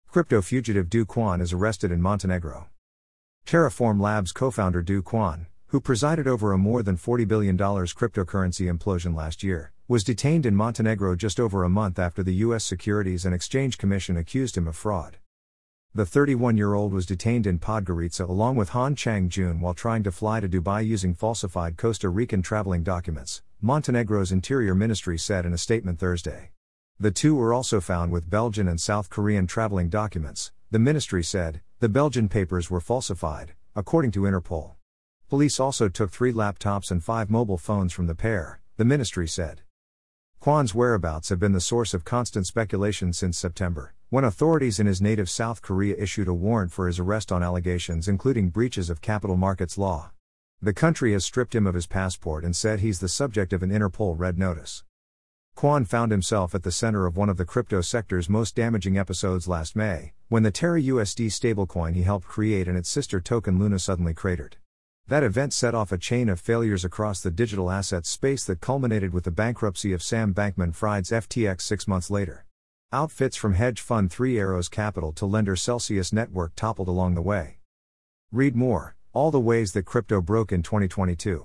Crypto fugitive Do Kwon is arrested in Montenegro. Terraform Labs co-founder Do Kwon, who presided over a more than $40 billion cryptocurrency implosion last year, was detained in Montenegro just over a month after the U.S. Securities and Exchange Commission accused him of fraud. The 31-year-old was detained in Podgorica along with Han Chang-jun while trying to fly to Dubai using falsified Costa Rican traveling documents, Montenegro's Interior Ministry said in a statement Thursday. The two were also found with Belgian and South Korean traveling documents, the ministry said. The Belgian papers were falsified, according to Interpol. Police also took 3 laptops and 5 mobile phones from the pair, the ministry said. Kwon's whereabouts have been the source of constant speculation since September, when authorities in his native South Korea issued a warrant for his arrest on allegations including breaches of capital markets law. The country has stripped him of his passport and said he's the subject of an Interpol red notice. Kwon found himself at the center of one of the crypto sector's most damaging episodes last May, when the Terra USD stablecoin he helped create and its sister token Luna suddenly cratered. That event set off a chain of failures across the digital assets space that culminated with the bankruptcy of Sam Bankman-Fried's FTX 6 months later. Outfits from hedge fund Three Arrows Capital to lender Celsius Network toppled along the way. Read more, all the ways that crypto broke in 2022.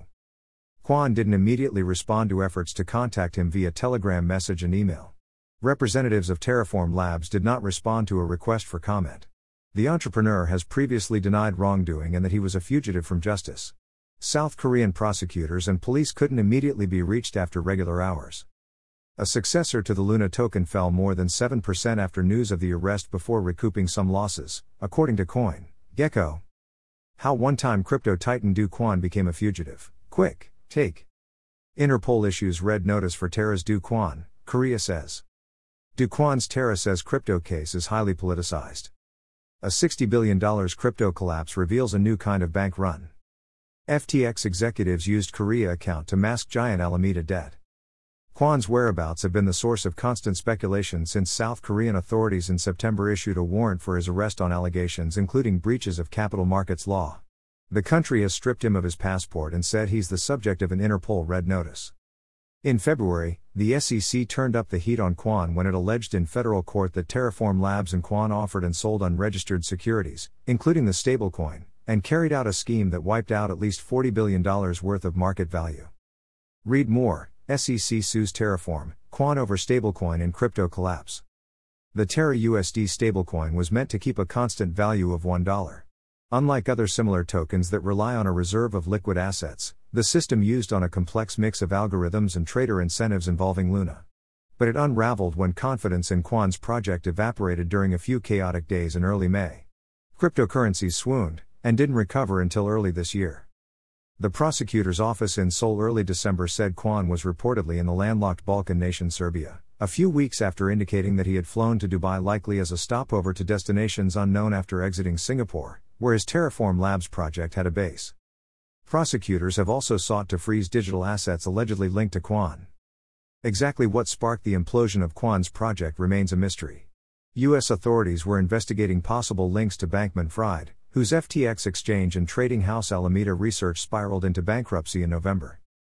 Kwon didn't immediately respond to efforts to contact him via Telegram message and email. Representatives of Terraform Labs did not respond to a request for comment. The entrepreneur has previously denied wrongdoing and that he was a fugitive from justice. South Korean prosecutors and police couldn't immediately be reached after regular hours. A successor to the Luna token fell more than 7% after news of the arrest before recouping some losses, according to CoinGecko. How one-time crypto titan Do Kwon became a fugitive. Quick take. Interpol issues red notice for Terra's Do Kwon, Korea says. Do Kwon's Terra says crypto case is highly politicized. A $60 billion crypto collapse reveals a new kind of bank run. FTX executives used Korea account to mask giant Alameda debt. Kwon's whereabouts have been the source of constant speculation since South Korean authorities in September issued a warrant for his arrest on allegations including breaches of capital markets law. The country has stripped him of his passport and said he's the subject of an Interpol red notice. In February, the SEC turned up the heat on Kwon when it alleged in federal court that Terraform Labs and Kwon offered and sold unregistered securities, including the stablecoin, and carried out a scheme that wiped out at least $40 billion worth of market value. Read more, SEC sues Terraform, Kwon over stablecoin in crypto collapse. The Terra USD stablecoin was meant to keep a constant value of $1. Unlike other similar tokens that rely on a reserve of liquid assets, the system used on a complex mix of algorithms and trader incentives involving Luna. But it unraveled when confidence in Kwon's project evaporated during a few chaotic days in early May. Cryptocurrencies swooned, and didn't recover until early this year. The prosecutor's office in Seoul early December said Kwon was reportedly in the landlocked Balkan nation Serbia, a few weeks after indicating that he had flown to Dubai likely as a stopover to destinations unknown after exiting Singapore, where his Terraform Labs project had a base. Prosecutors have also sought to freeze digital assets allegedly linked to Kwon. Exactly what sparked the implosion of Kwon's project remains a mystery. U.S. authorities were investigating possible links to Bankman-Fried, whose FTX exchange and trading house Alameda Research spiraled into bankruptcy in November.